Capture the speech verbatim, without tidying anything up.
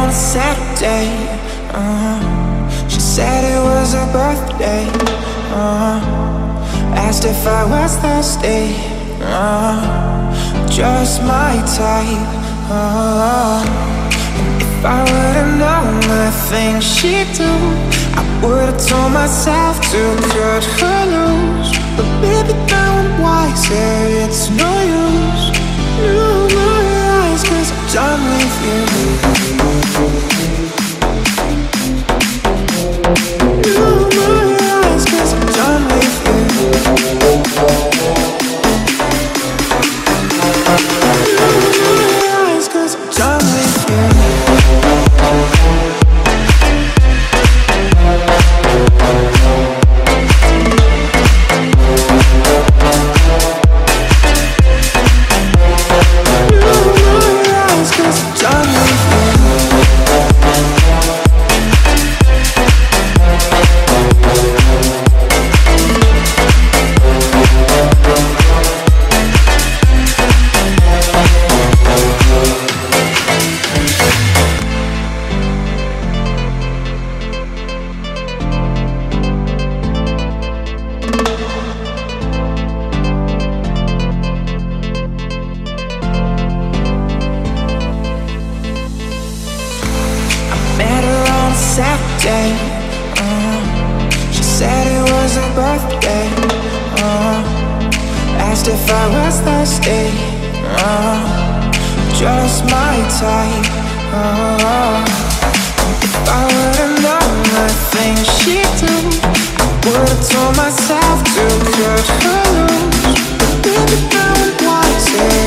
on Saturday. Uh-huh. She said it was her birthday. Uh-huh. Asked if I was thirsty. Uh-huh. Just my type. Uh-huh. And if I would've known the things she'd do, I would've told myself to cut her loose. But baby, now I'm wiser, it's no use. You my eyes, cause I'm done with you. You my eyes, cause I'm done with you. You my eyes, cause I'm done with you. Saturday, uh, she said it was her birthday. Uh, asked if I was thirsty. Uh, just my type. Uh, if I would've known the things she'd do, I would've told myself to cut her loose. But baby, now I'm wiser.